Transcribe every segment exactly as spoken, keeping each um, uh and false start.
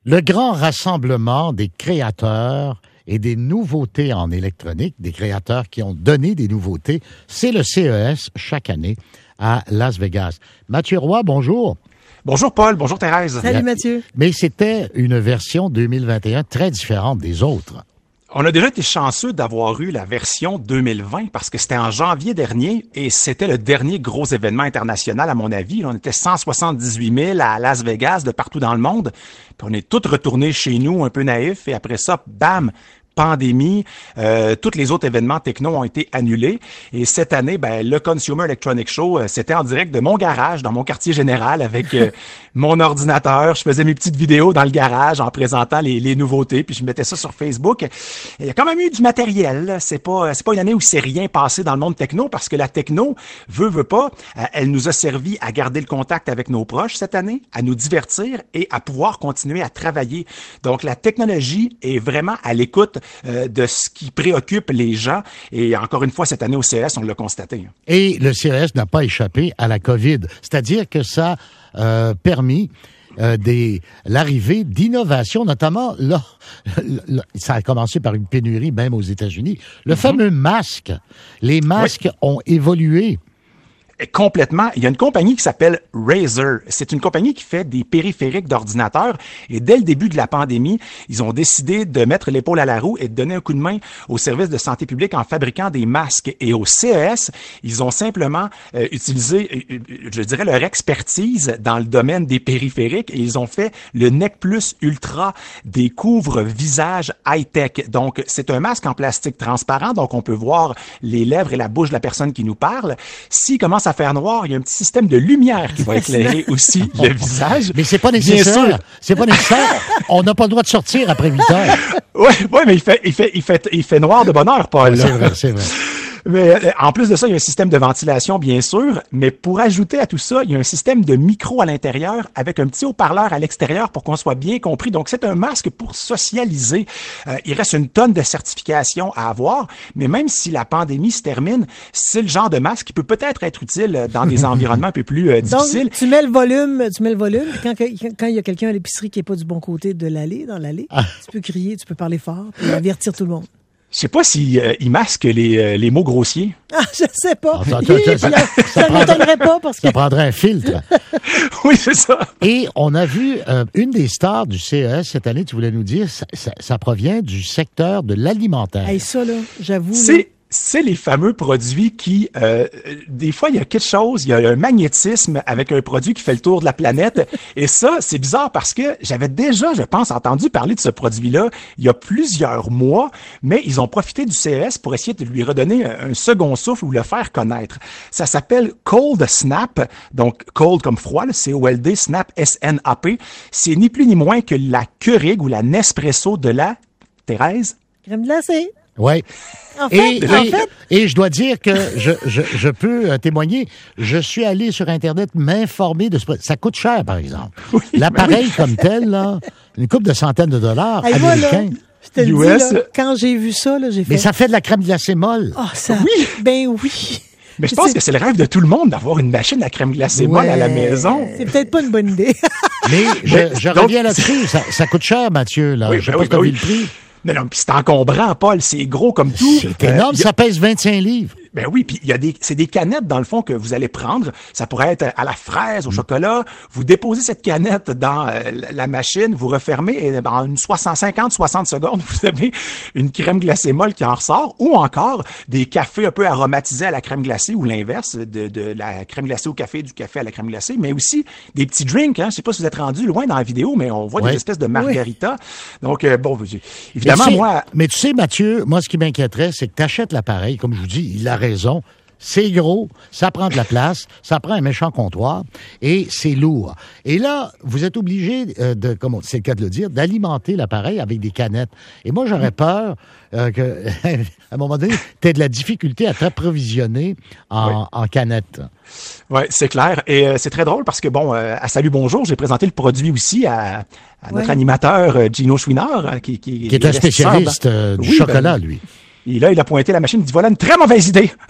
Le grand rassemblement des créateurs et des nouveautés en électronique, des créateurs qui ont donné des nouveautés, c'est le C E S chaque année à Las Vegas. Mathieu Roy, bonjour. Bonjour Paul, bonjour Thérèse. Salut Mathieu. Mais c'était une version deux mille vingt et un très différente des autres. On a déjà été chanceux d'avoir eu la version deux mille vingt parce que c'était en janvier dernier et c'était le dernier gros événement international à mon avis. On était cent soixante-dix-huit mille à Las Vegas de partout dans le monde. Puis on est tous retournés chez nous un peu naïfs et après ça, bam, pandémie, euh, tous les autres événements techno ont été annulés. Et cette année, ben, le Consumer Electronics Show, euh, c'était en direct de mon garage, dans mon quartier général, avec euh, mon ordinateur. Je faisais mes petites vidéos dans le garage en présentant les, les nouveautés, puis je mettais ça sur Facebook. Et il y a quand même eu du matériel. Là. C'est pas, c'est pas une année où c'est rien passé dans le monde techno, parce que la techno, veut, veut pas, euh, elle nous a servi à garder le contact avec nos proches cette année, à nous divertir et à pouvoir continuer à travailler. Donc, la technologie est vraiment à l'écoute Euh, de ce qui préoccupe les gens. Et encore une fois, cette année au C E S, on l'a constaté. Et le C E S n'a pas échappé à la COVID. C'est-à-dire que ça a euh, permis euh, des, l'arrivée d'innovations, notamment là, là, ça a commencé par une pénurie même aux États-Unis. Le mm-hmm. fameux masque. Les masques oui. ont évolué. Complètement. Il y a une compagnie qui s'appelle Razer. C'est une compagnie qui fait des périphériques d'ordinateurs. Et dès le début de la pandémie, ils ont décidé de mettre l'épaule à la roue et de donner un coup de main au service de santé publique en fabriquant des masques. Et au C E S, ils ont simplement euh, utilisé, euh, je dirais, leur expertise dans le domaine des périphériques et ils ont fait le Nec Plus Ultra, des couvre-visages high-tech. Donc, c'est un masque en plastique transparent, donc on peut voir les lèvres et la bouche de la personne qui nous parle. S'il commence à faire noir, il y a un petit système de lumière qui va éclairer aussi le visage. Mais c'est pas nécessaire. C'est pas nécessaire. On n'a pas le droit de sortir après huit heures. Oui, ouais, mais il fait, il fait, il fait, il fait noir de bonne heure, Paul. Ouais, c'est vrai, c'est vrai. Mais en plus de ça, il y a un système de ventilation, bien sûr, mais pour ajouter à tout ça, il y a un système de micro à l'intérieur avec un petit haut-parleur à l'extérieur pour qu'on soit bien compris. Donc, c'est un masque pour socialiser. Euh, il reste une tonne de certifications à avoir, mais même si la pandémie se termine, c'est le genre de masque qui peut peut-être être utile dans des environnements un peu plus euh, difficiles. Donc, tu mets le volume, tu mets le volume, quand, quand il y a quelqu'un à l'épicerie qui est pas du bon côté de l'allée, dans l'allée, ah. tu peux crier, tu peux parler fort, puis avertir tout le monde. Je sais pas s'il euh, il masque les, euh, les mots grossiers. Ah, je sais pas. Attends, attends, Hi, ça, ça, ça ne m'étonnerait pas parce que... Ça prendrait un filtre. Oui, c'est ça. Et on a vu euh, une des stars du C E S cette année, tu voulais nous dire, ça, ça, ça provient du secteur de l'alimentaire. Hey, ça, là, j'avoue... C'est... Là... C'est les fameux produits qui, euh, des fois, il y a quelque chose, il y a un magnétisme avec un produit qui fait le tour de la planète. Et ça, c'est bizarre parce que j'avais déjà, je pense, entendu parler de ce produit-là il y a plusieurs mois, mais ils ont profité du C E S pour essayer de lui redonner un second souffle ou le faire connaître. Ça s'appelle Cold Snap, donc Cold comme froid, C O L D, Snap, S N A P. C'est ni plus ni moins que la Keurig ou la Nespresso de la, Thérèse? Crème glacée. Oui. En fait, et, en et, fait... et je dois dire que je, je, je peux témoigner, je suis allé sur Internet m'informer de ce... Ça coûte cher, par exemple. Oui, L'appareil oui. comme tel, là, une couple de centaines de dollars hey, américains. Là, je te le dis, là, quand j'ai vu ça, là, j'ai fait... Mais ça fait de la crème glacée molle. Ah, oh, ça... Oui. Ben oui. Mais je pense que c'est le rêve de tout le monde d'avoir une machine à crème glacée ouais. molle à la maison. C'est peut-être pas une bonne idée. Mais je, je reviens là-dessus. Ça, ça coûte cher, Mathieu. Là. Oui, je ben sais oui, pas ben oui. le prix. Non, non, puis c'est encombrant, Paul. C'est gros comme tout. C'est énorme. Euh, ça a... pèse vingt-cinq livres. Ben oui, puis il y a des, c'est des canettes dans le fond que vous allez prendre. Ça pourrait être à la fraise, au mmh. chocolat. Vous déposez cette canette dans euh, la machine, vous refermez et en une cinquante à soixante secondes, vous avez une crème glacée molle qui en ressort, ou encore des cafés un peu aromatisés à la crème glacée ou l'inverse de, de la crème glacée au café, du café à la crème glacée, mais aussi des petits drinks. Hein. Je sais pas si vous êtes rendu loin dans la vidéo, mais on voit oui. des espèces de margarita. Oui. Donc euh, bon, évidemment mais moi. Mais tu sais, Mathieu, moi ce qui m'inquiéterait, c'est que tu achètes l'appareil, comme je vous dis, il a raison. C'est gros, ça prend de la place, ça prend un méchant comptoir et c'est lourd. Et là, vous êtes obligé euh, de, comme c'est le cas de le dire, d'alimenter l'appareil avec des canettes. Et moi, j'aurais peur euh, que, à un moment donné, tu aies de la difficulté à t'approvisionner en, oui. en canettes. Oui, c'est clair. Et euh, c'est très drôle parce que, bon, euh, à Salut Bonjour, j'ai présenté le produit aussi à, à notre ouais. animateur euh, Gino Chouinard, qui, qui, qui est un spécialiste euh, du oui, chocolat, ben, lui. Et là, il a pointé la machine, il dit, voilà une très mauvaise idée.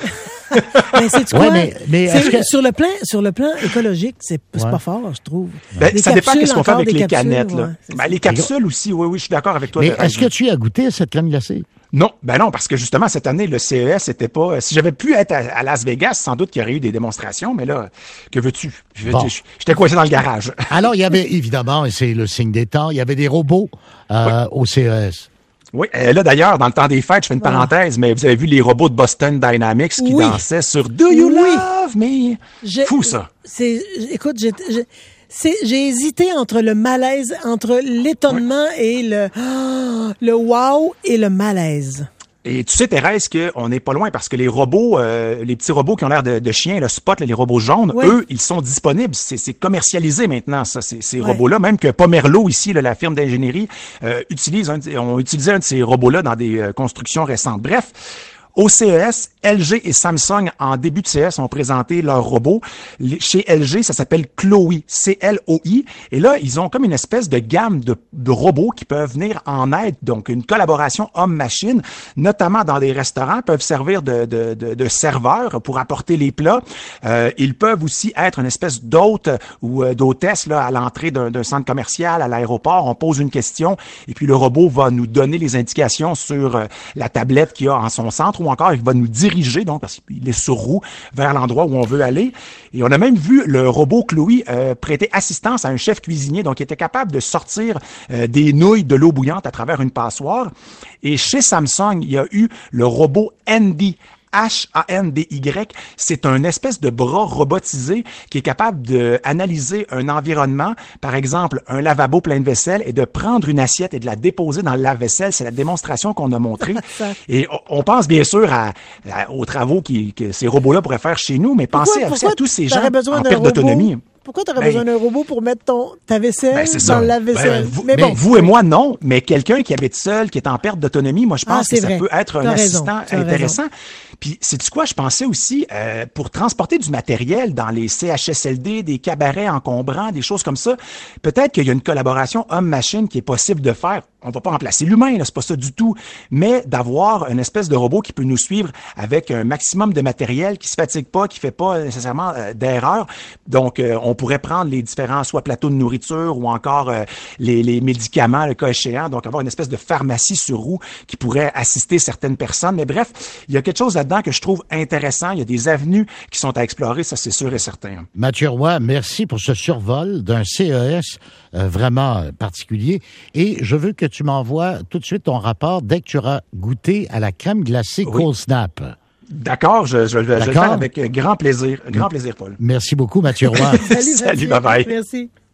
Mais c'est quoi? Ouais, mais, mais C'est- est-ce que... sur le plan, sur le plan écologique, c'est c'est Ouais. pas fort, je trouve. Ben, Des ça dépend capsules, qu'est-ce qu'on fait encore avec des les capsules, canettes. Là. ouais, c'est Ben, ça. les capsules aussi, oui, oui, je suis d'accord avec toi. Mais de- est-ce que tu as goûté cette crème glacée? Non, ben non, parce que justement, cette année, le C E S, c'était pas... Si j'avais pu être à, à Las Vegas, sans doute qu'il y aurait eu des démonstrations, mais là, que veux-tu? Je- Bon. je- J'étais coincé dans le garage. Alors, il y avait, évidemment, et c'est le signe des temps, il y avait des robots euh, au C E S. Oui, euh, là d'ailleurs, dans le temps des fêtes, je fais une parenthèse, mais vous avez vu les robots de Boston Dynamics qui Oui. dansaient sur Do You Oui. Love Me? J'ai- Fou, ça. C'est, écoute, j'ai, j'ai, c'est, j'ai hésité entre le malaise, entre l'étonnement et le, ah, le wow et le malaise. Et tu sais, Thérèse, qu'on n'est pas loin parce que les robots, euh, les petits robots qui ont l'air de, de chiens, le Spot, là, les robots jaunes, Oui. eux, ils sont disponibles. C'est, c'est commercialisé maintenant, ça, ces, ces Ouais. robots-là. Même que Pomerleau, ici, là, la firme d'ingénierie, euh, utilise un, de- ont utilisé un de ces robots-là dans des euh, constructions récentes. Bref. Au C E S, L G et Samsung, en début de C E S, ont présenté leurs robots. Les- Chez L G, ça s'appelle Chloe, C L O I. Et là, ils ont comme une espèce de gamme de, de robots qui peuvent venir en aide. Donc, une collaboration homme-machine, notamment dans des restaurants, peuvent servir de, de, de, de serveurs pour apporter les plats. Euh, ils peuvent aussi être une espèce d'hôte ou euh, d'hôtesse là, à l'entrée d'un, d'un centre commercial, à l'aéroport. On pose une question et puis le robot va nous donner les indications sur euh, la tablette qu'il y a en son centre, ou encore il va nous diriger, donc parce qu'il est sur roue, vers l'endroit où on veut aller. Et on a même vu le robot Chloe euh, prêter assistance à un chef cuisinier, donc il était capable de sortir euh, des nouilles de l'eau bouillante à travers une passoire. Et chez Samsung, il y a eu le robot Handy. H A N D Y, c'est un espèce de bras robotisé qui est capable d'analyser un environnement, par exemple un lavabo plein de vaisselle, et de prendre une assiette et de la déposer dans le lave-vaisselle. C'est la démonstration qu'on a montrée. Et on, on pense bien sûr à, à- aux travaux qui, que ces robots-là pourraient faire chez nous, mais pensez Pourquoi- aussi à pourquoi tous ces t'aurais gens besoin en d'un perte robot? d'autonomie. Pourquoi tu aurais Ben, besoin d'un robot pour mettre ton, ta vaisselle Ben, c'est dans ça. le lave-vaisselle? Ben, vous, mais bon. vous et moi, non, mais quelqu'un qui habite seul, qui est en perte d'autonomie, moi, je Ah, pense c'est que ça vrai. peut être un T'as raison. assistant T'as intéressant. Puis, c'est quoi, je pensais aussi, euh, pour transporter du matériel dans les C H S L D, des cabarets encombrants, des choses comme ça, peut-être qu'il y a une collaboration homme-machine qui est possible de faire. On va pas remplacer l'humain, là, c'est pas ça du tout, mais d'avoir une espèce de robot qui peut nous suivre avec un maximum de matériel, qui se fatigue pas, qui fait pas nécessairement euh, d'erreurs. Donc, euh, on pourrait prendre les différents, soit plateaux de nourriture ou encore euh, les, les médicaments, le cas échéant. Donc, avoir une espèce de pharmacie sur roue qui pourrait assister certaines personnes. Mais bref, il y a quelque chose là-dedans que je trouve intéressant. Il y a des avenues qui sont à explorer, ça c'est sûr et certain. Mathieu Roy, merci pour ce survol d'un C E S euh, vraiment euh, particulier. Et je veux que tu m'envoies tout de suite ton rapport dès que tu auras goûté à la crème glacée Oui. Cold Snap. D'accord, je, je, je vais le D'accord. faire avec grand plaisir. Grand plaisir, Paul. Merci beaucoup, Mathieu Roy. Salut, Salut, Mathieu. bye-bye. Merci.